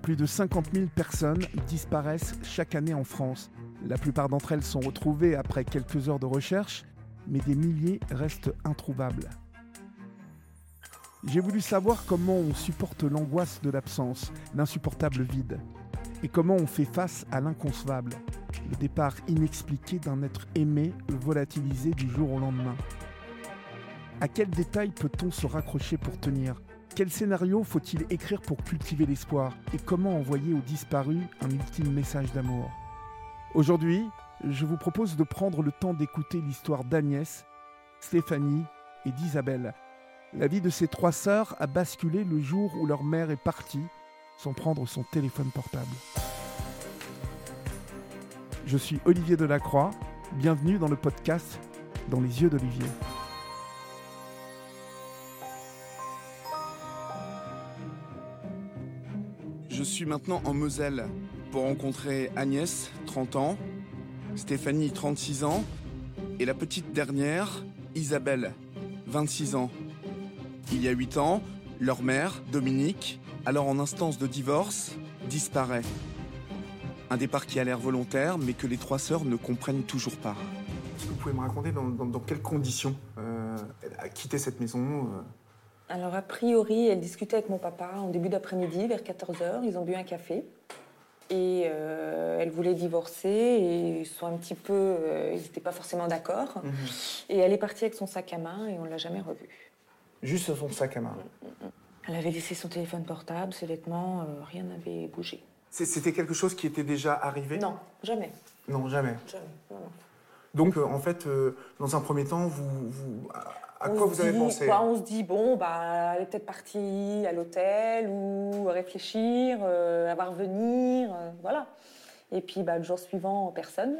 Plus de 50 000 personnes disparaissent chaque année en France. La plupart d'entre elles sont retrouvées après quelques heures de recherche, mais des milliers restent introuvables. J'ai voulu savoir comment on supporte l'angoisse de l'absence, l'insupportable vide, et comment on fait face à l'inconcevable, le départ inexpliqué d'un être aimé volatilisé du jour au lendemain. À quels détails peut-on se raccrocher pour tenir ? Quel scénario faut-il écrire pour cultiver l'espoir ? Et comment envoyer aux disparus un ultime message d'amour ? Aujourd'hui, je vous propose de prendre le temps d'écouter l'histoire d'Agnès, Stéphanie et d'Isabelle. La vie de ces trois sœurs a basculé le jour où leur mère est partie sans prendre son téléphone portable. Je suis Olivier Delacroix, bienvenue dans le podcast Dans les yeux d'Olivier. Je suis maintenant en Moselle pour rencontrer Agnès, 30 ans, Stéphanie, 36 ans, et la petite dernière, Isabelle, 26 ans. Il y a 8 ans, leur mère, Dominique, alors en instance de divorce, disparaît. Un départ qui a l'air volontaire, mais que les trois sœurs ne comprennent toujours pas. Est-ce que vous pouvez me raconter dans quelles conditions elle a quitté cette maison Alors, a priori, elle discutait avec mon papa en début d'après-midi, vers 14h. Ils ont bu un café. Et elle voulait divorcer. Et ils sont un petit peu... ils n'étaient pas forcément d'accord. Et elle est partie avec son sac à main et on ne l'a jamais revue. Juste son sac à main. Elle avait laissé son téléphone portable, ses vêtements, rien n'avait bougé. C'était quelque chose qui était déjà arrivé ? Non, jamais. Non, jamais. Jamais, non. Donc, en fait, dans un premier temps, à quoi vous avez pensé ? On se dit, bon, elle est peut-être partie à l'hôtel ou à réfléchir, elle va revenir, voilà. Et puis, le jour suivant, personne.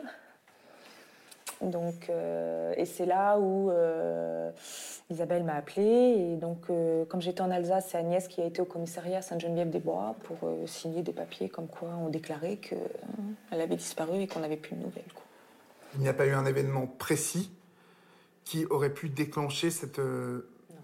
Donc, et c'est là où Isabelle m'a appelée. Et donc, comme j'étais en Alsace, c'est Agnès qui a été au commissariat Sainte-Geneviève-des-Bois pour signer des papiers comme quoi on déclarait qu'elle avait disparu et qu'on n'avait plus de nouvelles, quoi. Il n'y a pas eu un événement précis qui aurait pu déclencher cette décision ?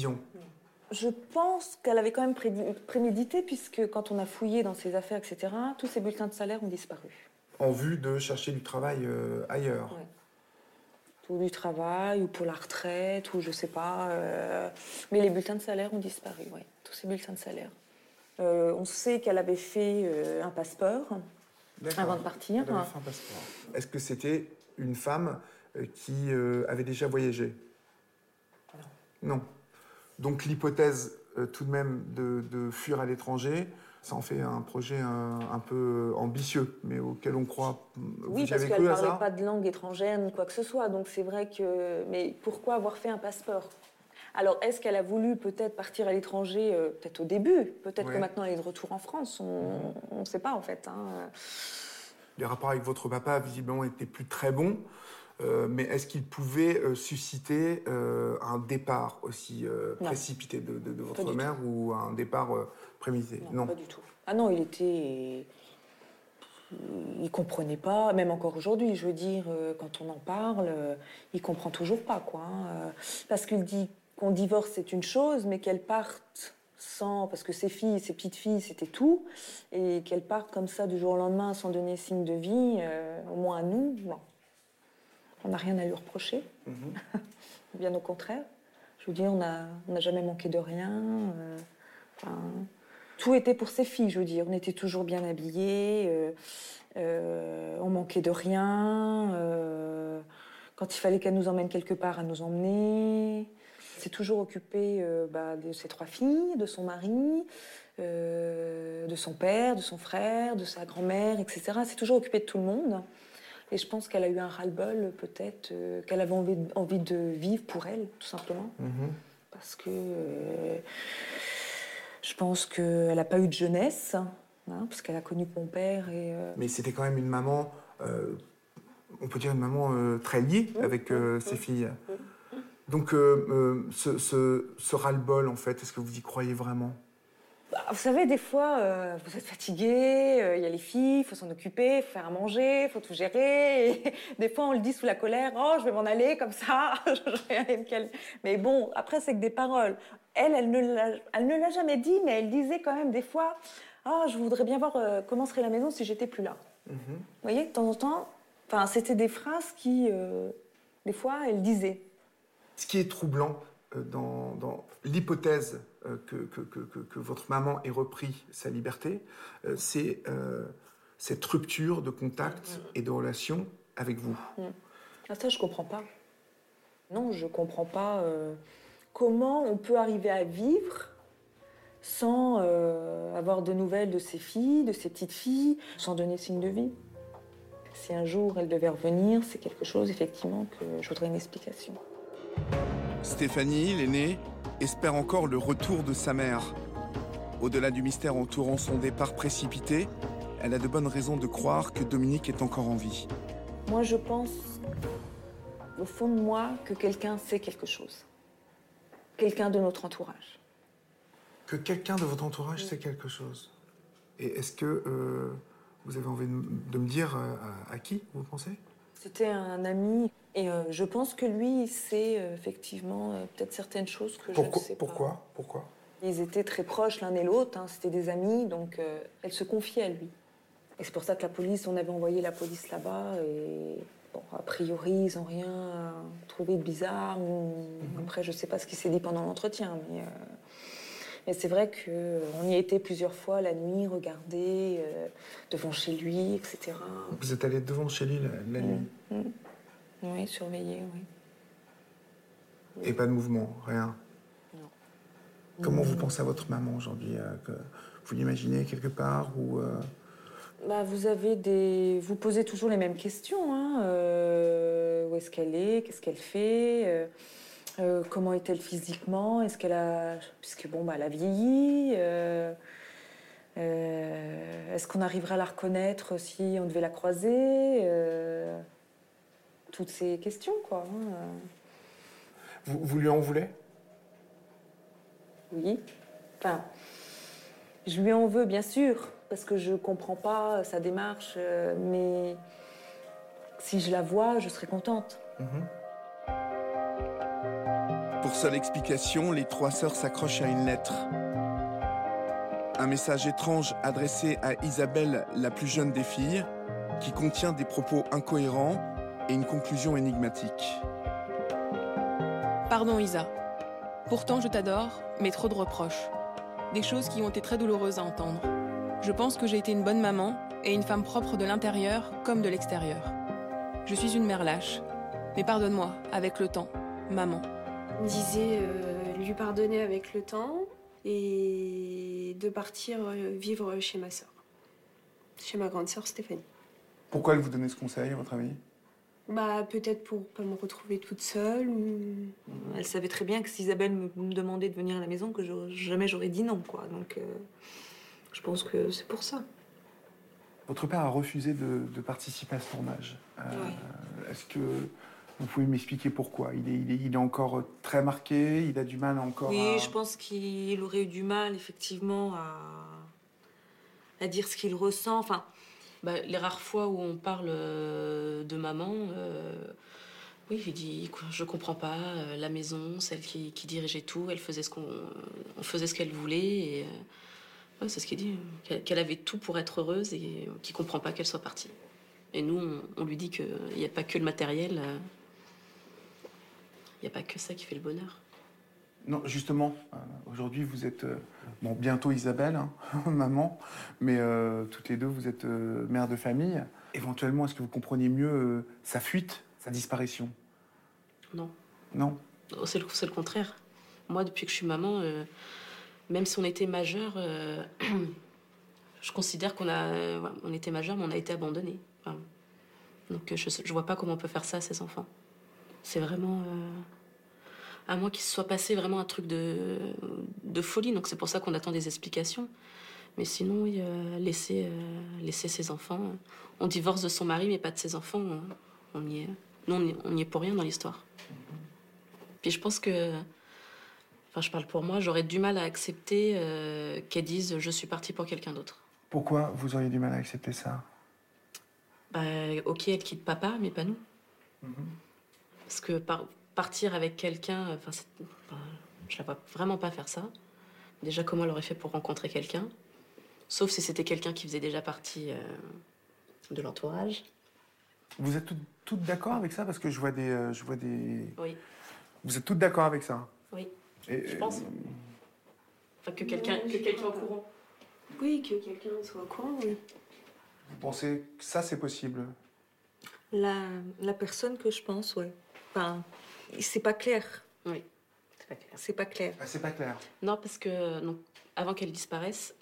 Non. Je pense qu'elle avait quand même prémédité, puisque quand on a fouillé dans ses affaires, etc., tous ses bulletins de salaire ont disparu. En vue de chercher du travail ailleurs ? Ouais. Ou du travail, ou pour la retraite, ou je sais pas. Mais les bulletins de salaire ont disparu, oui. Tous ces bulletins de salaire. On sait qu'elle avait fait un passeport avant de partir. Elle avait fait un passeport. Est-ce que c'était une femme qui avait déjà voyagé ? Non. Donc l'hypothèse tout de même de fuir à l'étranger, ça en fait un projet un peu ambitieux, mais auquel on croit. Oui, parce qu'elle ne parlait pas de langue étrangère ni quoi que ce soit. Donc c'est vrai que... Mais pourquoi avoir fait un passeport ? Alors, est-ce qu'elle a voulu peut-être partir à l'étranger, peut-être au début ? Peut-être que maintenant elle est de retour en France. On ne sait pas, en fait. Les rapports avec votre papa, visiblement, n'étaient plus très bons. Mais est-ce qu'il pouvait susciter un départ aussi précipité de votre mère ou un départ prémédité ? Non, pas du tout. Ah non, il comprenait pas, même encore aujourd'hui, je veux dire, quand on en parle, il comprend toujours pas, quoi. Parce qu'il dit qu'on divorce, c'est une chose, mais qu'elle parte sans... Parce que ses petites filles, c'était tout, et qu'elle parte comme ça du jour au lendemain sans donner signe de vie, au moins à nous, non. On n'a rien à lui reprocher, bien au contraire. Je veux dire, on n'a jamais manqué de rien. Tout était pour ses filles, je veux dire. On était toujours bien habillés, on manquait de rien. Quand il fallait qu'elle nous emmène quelque part, elle nous emmenait. Elle s'est toujours occupée de ses trois filles, de son mari, de son père, de son frère, de sa grand-mère, etc. Elle s'est toujours occupée de tout le monde. Et je pense qu'elle a eu un ras-le-bol, peut-être, qu'elle avait envie de vivre pour elle, tout simplement. Parce que je pense qu'elle n'a pas eu de jeunesse, parce qu'elle a connu mon père. Mais c'était quand même une maman, on peut dire une maman très liée avec ses filles. Donc, ce ras-le-bol, en fait, est-ce que vous y croyez vraiment ? Vous savez, des fois, vous êtes fatigué, il y a les filles, il faut s'en occuper, il faut faire à manger, il faut tout gérer. Et des fois, on le dit sous la colère, « Oh, je vais m'en aller comme ça, je vais aller me calmer. » Mais bon, après, c'est que des paroles. Elle ne l'a jamais dit, mais elle disait quand même des fois, « Ah, je voudrais bien voir comment serait la maison si j'étais plus là. » Vous voyez, de temps en temps, c'était des phrases qui, des fois, elle disait. Ce qui est troublant dans l'hypothèse que votre maman ait repris sa liberté, c'est cette rupture de contact et de relation avec vous. Ah, ça, je comprends pas. Non, je comprends pas comment on peut arriver à vivre sans avoir de nouvelles de ses filles, de ses petites filles, sans donner signe de vie. Si un jour elle devait revenir, c'est quelque chose, effectivement, que je voudrais une explication. Stéphanie, l'aînée, espère encore le retour de sa mère. Au-delà du mystère entourant son départ précipité, elle a de bonnes raisons de croire que Dominique est encore en vie. Moi, je pense, au fond de moi, que quelqu'un sait quelque chose. Quelqu'un de notre entourage. Que quelqu'un de votre entourage sait quelque chose. Et est-ce que vous avez envie de me dire à qui vous pensez? C'était un ami. Et je pense que lui, il sait effectivement peut-être certaines choses que je ne sais pas. Pourquoi? Ils étaient très proches l'un et l'autre, hein, c'était des amis, donc elle se confiait à lui. Et c'est pour ça que la police, on avait envoyé la police là-bas, et bon, a priori, ils n'ont rien trouvé de bizarre. Après, je ne sais pas ce qui s'est dit pendant l'entretien, mais c'est vrai qu'on y a été plusieurs fois la nuit, regarder devant chez lui, etc. Vous êtes allé devant chez lui la nuit? Oui, surveiller, oui. Et pas de mouvement, rien? Non. Comment vous pensez à votre maman aujourd'hui? Vous l'imaginez quelque part ou vous posez toujours les mêmes questions. Hein. Où est-ce qu'elle est? Qu'est-ce qu'elle fait? Comment est-elle physiquement? Est-ce qu'elle a... Puisque elle a vieilli. Est-ce qu'on arrivera à la reconnaître si on devait la croiser? Toutes ces questions, quoi. Vous lui en voulez? Oui. Je lui en veux, bien sûr, parce que je comprends pas sa démarche, mais si je la vois, je serai contente. Pour seule explication, les trois sœurs s'accrochent à une lettre. Un message étrange adressé à Isabelle, la plus jeune des filles, qui contient des propos incohérents et une conclusion énigmatique. Pardon Isa. Pourtant je t'adore, mais trop de reproches. Des choses qui ont été très douloureuses à entendre. Je pense que j'ai été une bonne maman et une femme propre de l'intérieur comme de l'extérieur. Je suis une mère lâche. Mais pardonne-moi, avec le temps, maman. On me disait lui pardonner avec le temps et de partir vivre chez ma sœur. Chez ma grande sœur Stéphanie. Pourquoi elle vous donnait ce conseil, à votre avis? Peut-être pour pas me retrouver toute seule. Elle savait très bien que si Isabelle me demandait de venir à la maison, que jamais j'aurais dit non, quoi. Donc, je pense que c'est pour ça. Votre père a refusé de participer à ce tournage. Oui. Est-ce que vous pouvez m'expliquer pourquoi? Il est encore très marqué, il a du mal encore Oui, je pense qu'il aurait eu du mal, effectivement, à dire ce qu'il ressent. Les rares fois où on parle de maman, oui, il dit je comprends pas, la maison, celle qui dirigeait tout, elle faisait on faisait ce qu'elle voulait. Et, c'est ce qu'il dit, qu'elle avait tout pour être heureuse et qu'il comprend pas qu'elle soit partie. Et nous, on lui dit qu'il n'y a pas que le matériel, il n'y a pas que ça qui fait le bonheur. Non, justement, aujourd'hui, vous êtes, bientôt Isabelle, hein, maman, mais toutes les deux, vous êtes mère de famille. Éventuellement, est-ce que vous compreniez mieux sa fuite, sa disparition? Non. Non? C'est le contraire. Moi, depuis que je suis maman, même si on était majeur, je considère on était majeur, mais on a été abandonnés. Donc, je vois pas comment on peut faire ça à ses enfants. C'est vraiment... à moins qu'il se soit passé vraiment un truc de folie. Donc c'est pour ça qu'on attend des explications. Mais sinon, laisser ses enfants... On divorce de son mari, mais pas de ses enfants. On y est pour rien dans l'histoire. Puis je pense que... je parle pour moi, j'aurais du mal à accepter qu'elle dise « je suis partie pour quelqu'un d'autre ». Pourquoi vous auriez du mal à accepter ça? Ok, elle quitte papa, mais pas nous. Parce que partir avec quelqu'un, je la vois vraiment pas faire ça. Déjà, comment elle aurait fait pour rencontrer quelqu'un? Sauf si c'était quelqu'un qui faisait déjà partie de l'entourage. Vous êtes toutes d'accord avec ça? Parce que je vois des... Oui. Vous êtes toutes d'accord avec ça? Oui, Et, je pense. Enfin, que quelqu'un au courant. Oui, que quelqu'un soit au courant, oui. Vous pensez que ça, c'est possible? La personne que je pense, ouais. Enfin, c'est pas clair. Oui, c'est pas clair. C'est pas clair. Ah, c'est pas clair. Non, parce que non, avant qu'elle disparaisse,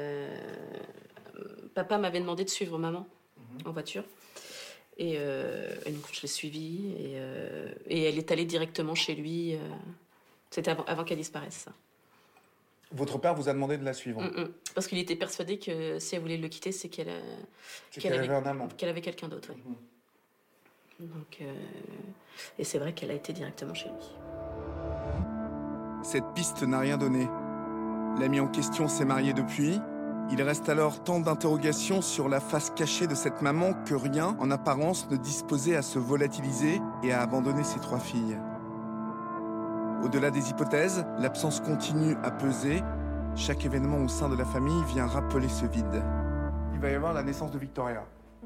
papa m'avait demandé de suivre maman en voiture. Et donc je l'ai suivie et elle est allée directement chez lui. C'était avant qu'elle disparaisse, ça. Votre père vous a demandé de la suivre? Parce qu'il était persuadé que si elle voulait le quitter, c'est qu'elle avait un amant. Qu'elle avait quelqu'un d'autre, oui. Donc, et c'est vrai qu'elle a été directement chez lui. Cette piste n'a rien donné. L'ami en question s'est marié depuis. Il reste alors tant d'interrogations sur la face cachée de cette maman que rien, en apparence, ne disposait à se volatiliser et à abandonner ses 3 filles. Au-delà des hypothèses, l'absence continue à peser. Chaque événement au sein de la famille vient rappeler ce vide. Il va y avoir la naissance de Victoria.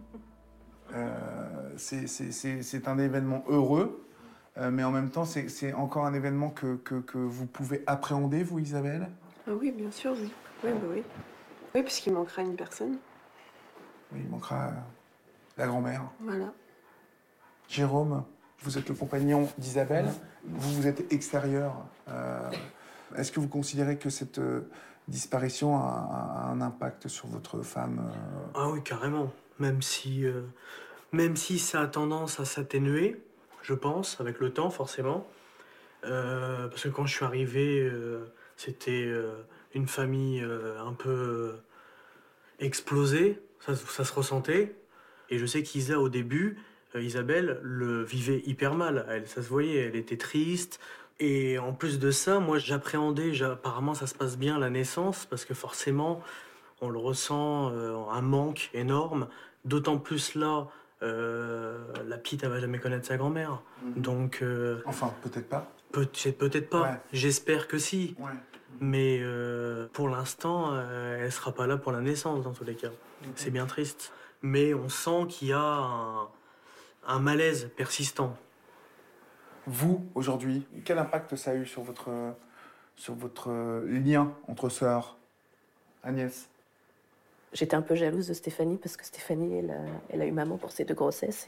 C'est un événement heureux, mais en même temps, c'est encore un événement que vous pouvez appréhender, vous, Isabelle? Ah oui, bien sûr, oui. Oui, bah oui. Oui, puisqu'il manquera une personne. Oui, il manquera la grand-mère. Voilà. Jérôme, vous êtes le compagnon d'Isabelle. Vous êtes extérieur. Est-ce que vous considérez que cette disparition a un impact sur votre femme? Ah oui, carrément. Même si ça a tendance à s'atténuer, je pense, avec le temps, forcément. Parce que quand je suis arrivé, c'était une famille un peu explosée. Ça se ressentait. Et je sais qu'Isa, au début, Isabelle le vivait hyper mal. Ça se voyait, elle était triste. Et en plus de ça, moi, j'appréhendais, apparemment, ça se passe bien, la naissance, parce que forcément, on le ressent, un manque énorme. D'autant plus là, la petite, elle va jamais connaître sa grand-mère. Donc... Enfin, peut-être pas. Peut-être pas. Ouais. J'espère que si. Ouais. Mais pour l'instant, elle sera pas là pour la naissance, dans tous les cas. C'est bien triste. Mais on sent qu'il y a un malaise persistant. Vous, aujourd'hui, quel impact ça a eu sur votre lien entre sœurs? Agnès? J'étais un peu jalouse de Stéphanie parce que Stéphanie, elle a eu maman pour ses 2 grossesses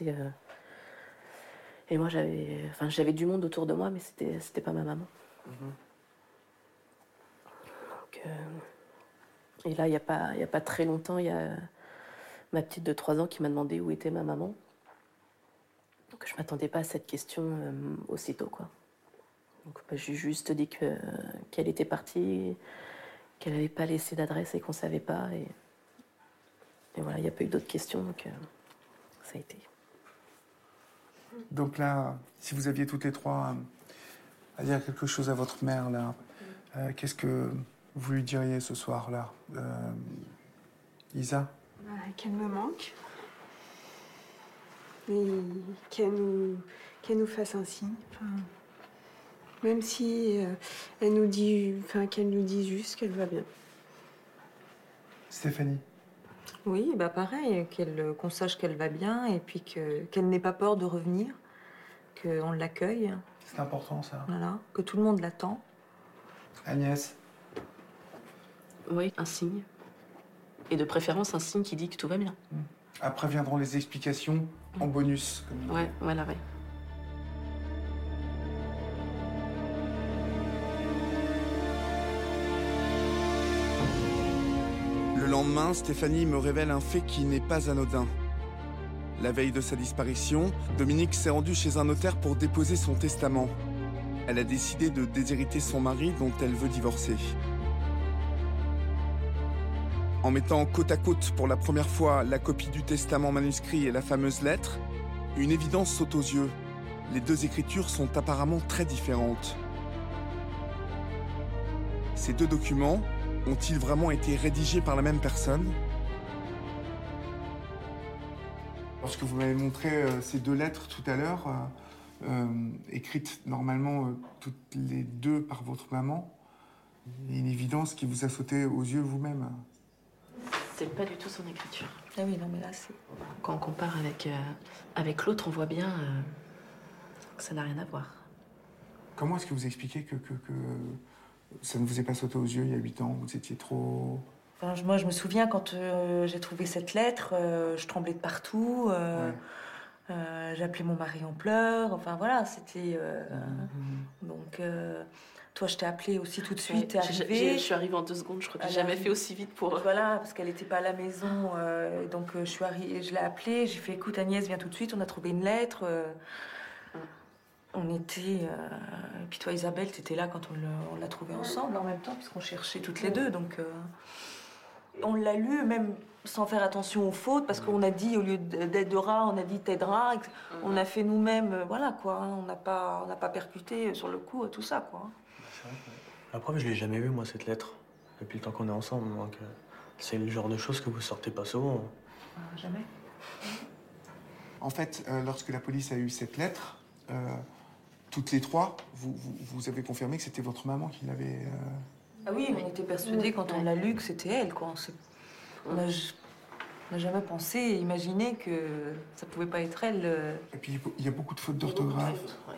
et moi j'avais du monde autour de moi, mais c'était pas ma maman. Donc, et là, il y a pas très longtemps, il y a ma petite de 3 ans qui m'a demandé où était ma maman. Donc je m'attendais pas à cette question aussitôt, quoi. Donc j'ai juste dit qu'elle était partie, qu'elle n'avait pas laissé d'adresse et qu'on savait pas. Et voilà, il n'y a pas eu d'autres questions, donc ça a été. Donc là, si vous aviez toutes les 3 à dire quelque chose à votre mère, là, qu'est-ce que vous lui diriez ce soir-là? Isa? Qu'elle me manque. Et qu'elle nous fasse un signe. Enfin, même si qu'elle nous dise juste qu'elle va bien. Stéphanie? Oui, bah pareil, qu'on sache qu'elle va bien et puis qu'elle n'ait pas peur de revenir, qu'on l'accueille. C'est important, ça. Voilà, que tout le monde l'attend. Agnès? Oui, un signe. Et de préférence, un signe qui dit que tout va bien. Après viendront les explications en bonus. Comme Ouais, voilà, ouais. Le lendemain, Stéphanie me révèle un fait qui n'est pas anodin. La veille de sa disparition, Dominique s'est rendue chez un notaire pour déposer son testament. Elle a décidé de déshériter son mari dont elle veut divorcer. En mettant côte à côte pour la première fois la copie du testament manuscrit et la fameuse lettre, une évidence saute aux yeux. Les 2 écritures sont apparemment très différentes. Ces 2 documents ont-ils vraiment été rédigés par la même personne? Lorsque vous m'avez montré ces 2 lettres tout à l'heure, écrites normalement toutes les 2 par votre maman, il y a une évidence qui vous a sauté aux yeux vous-même. c'est pas du tout son écriture. Ah oui, non, mais là, c'est... Quand on compare avec l'autre, on voit bien que ça n'a rien à voir. Comment est-ce que vous expliquez que ça ne vous est pas sauté aux yeux il y a 8 ans? Vous étiez trop... Enfin, moi, je me souviens quand j'ai trouvé cette lettre, je tremblais de partout. J'ai appelé mon mari en pleurs. Enfin, voilà, c'était... Donc, toi, je t'ai appelé aussi tout de suite. T'es arrivée. Je suis arrivée en 2 secondes. Je crois que j'ai jamais fait aussi vite pour... Voilà, parce qu'elle n'était pas à la maison. Donc, je l'ai appelée. J'ai fait, écoute, Agnès, viens tout de suite. On a trouvé une lettre. On était... Et puis toi, Isabelle, t'étais là quand on l'a trouvée ensemble en même temps, puisqu'on cherchait toutes les deux. Donc, on l'a lu, même sans faire attention aux fautes, parce qu'on a dit, au lieu d'aidera, on a dit t'aidera. On a fait nous-mêmes, voilà, quoi. On n'a pas percuté sur le coup tout ça, quoi. C'est vrai. La preuve, je l'ai jamais vue, moi, cette lettre, depuis le temps qu'on est ensemble. Donc, c'est le genre de choses que vous sortez pas souvent. Jamais. En fait, lorsque la police a eu cette lettre, toutes les trois, vous avez confirmé que c'était votre maman qui l'avait... Ah oui, on était persuadés quand on l'a lu que c'était elle, quoi. On n'a jamais pensé, imaginé que ça pouvait pas être elle. Et puis, il y a beaucoup de fautes d'orthographe.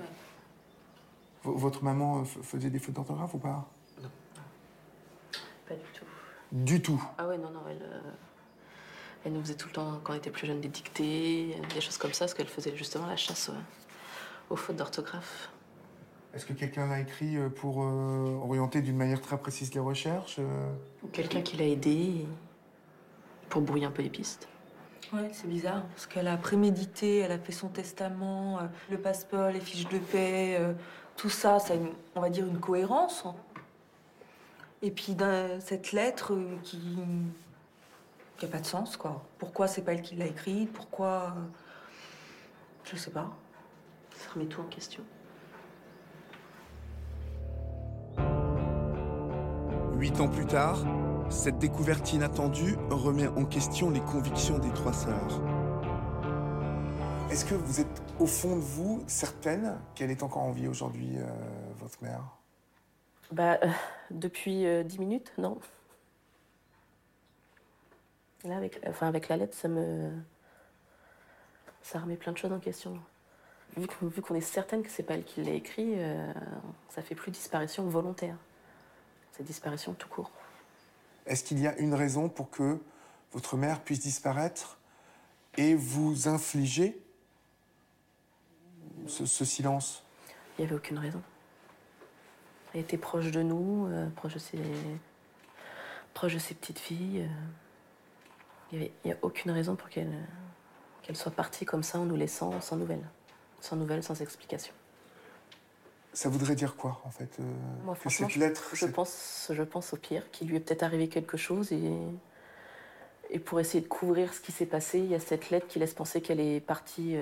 Votre maman faisait des fautes d'orthographe ou pas? Non. Pas du tout. Du tout? Ah ouais, non, elle nous faisait tout le temps, quand on était plus jeune, des dictées, des choses comme ça, parce qu'elle faisait justement la chasse aux fautes d'orthographe. Est-ce que quelqu'un l'a écrit pour orienter d'une manière très précise les recherches Ou quelqu'un qui l'a aidé pour brouiller un peu les pistes. Ouais, c'est bizarre, parce qu'elle a prémédité, elle a fait son testament, le passeport, les fiches de paie, tout ça, ça a on va dire une cohérence. Et puis cette lettre qui n'a pas de sens, quoi. Pourquoi c'est pas elle qui l'a écrite? Pourquoi... Je sais pas. Ça remet tout en question. 8 ans plus tard, cette découverte inattendue remet en question les convictions des 3 sœurs. Est-ce que vous êtes, au fond de vous, certaine qu'elle est encore en vie aujourd'hui, votre mère? Depuis 10 minutes, non. Là, avec la lettre, ça remet plein de choses en question. Vu qu'on est certaine que c'est pas elle qui l'a écrit, ça fait plus disparition volontaire. C'est disparition tout court. Est-ce qu'il y a une raison pour que votre mère puisse disparaître et vous infliger ce silence? Il n'y avait aucune raison. Elle était proche de nous, proche de ses petites filles. Il n'y a aucune raison pour qu'elle soit partie comme ça en nous laissant sans nouvelles. Sans nouvelles, sans explication. Ça voudrait dire quoi, en fait Moi, que franchement, cette lettre, je pense au pire, qu'il lui est peut-être arrivé quelque chose et pour essayer de couvrir ce qui s'est passé, il y a cette lettre qui laisse penser qu'elle est partie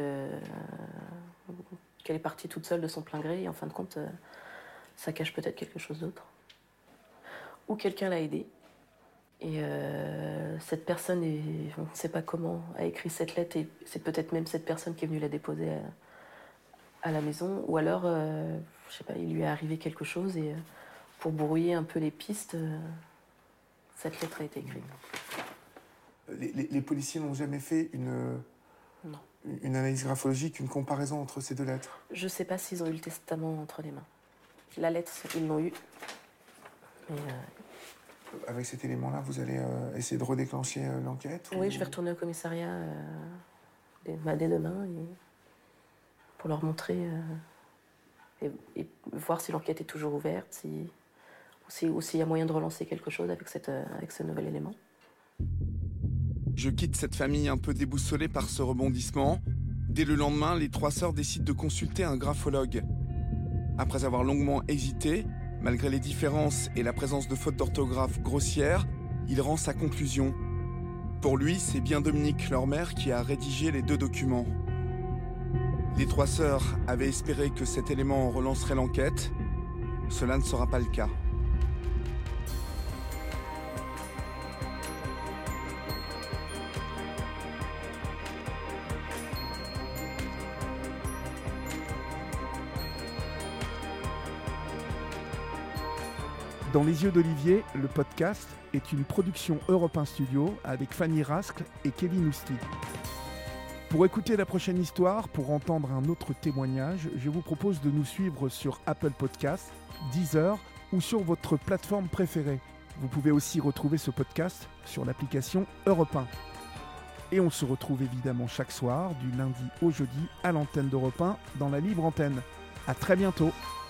toute seule de son plein gré et en fin de compte, ça cache peut-être quelque chose d'autre. Ou quelqu'un l'a aidée et cette personne, on ne sait pas comment, a écrit cette lettre et c'est peut-être même cette personne qui est venue la déposer à la maison ou alors... je sais pas, il lui est arrivé quelque chose et pour brouiller un peu les pistes, cette lettre a été écrite. Les policiers n'ont jamais fait une analyse graphologique, une comparaison entre ces 2 lettres? Je sais pas s'ils ont eu le testament entre les mains. La lettre, ils l'ont eu. Mais, avec cet élément-là, vous allez essayer de redéclencher l'enquête? Oui, je vais retourner au commissariat dès demain pour leur montrer... Et voir si l'enquête est toujours ouverte, ou s'il y a moyen de relancer quelque chose avec ce nouvel élément. Je quitte cette famille un peu déboussolée par ce rebondissement. Dès le lendemain, les 3 sœurs décident de consulter un graphologue. Après avoir longuement hésité, malgré les différences et la présence de fautes d'orthographe grossières, il rend sa conclusion. Pour lui, c'est bien Dominique, leur mère, qui a rédigé les 2 documents. Les 3 sœurs avaient espéré que cet élément relancerait l'enquête. Cela ne sera pas le cas. Dans les yeux d'Olivier, le podcast est une production Europe 1 Studio avec Fanny Rascle et Kevin Ousti. Pour écouter la prochaine histoire, pour entendre un autre témoignage, je vous propose de nous suivre sur Apple Podcasts, Deezer ou sur votre plateforme préférée. Vous pouvez aussi retrouver ce podcast sur l'application Europe 1. Et on se retrouve évidemment chaque soir, du lundi au jeudi, à l'antenne d'Europe 1, dans la libre antenne. À très bientôt.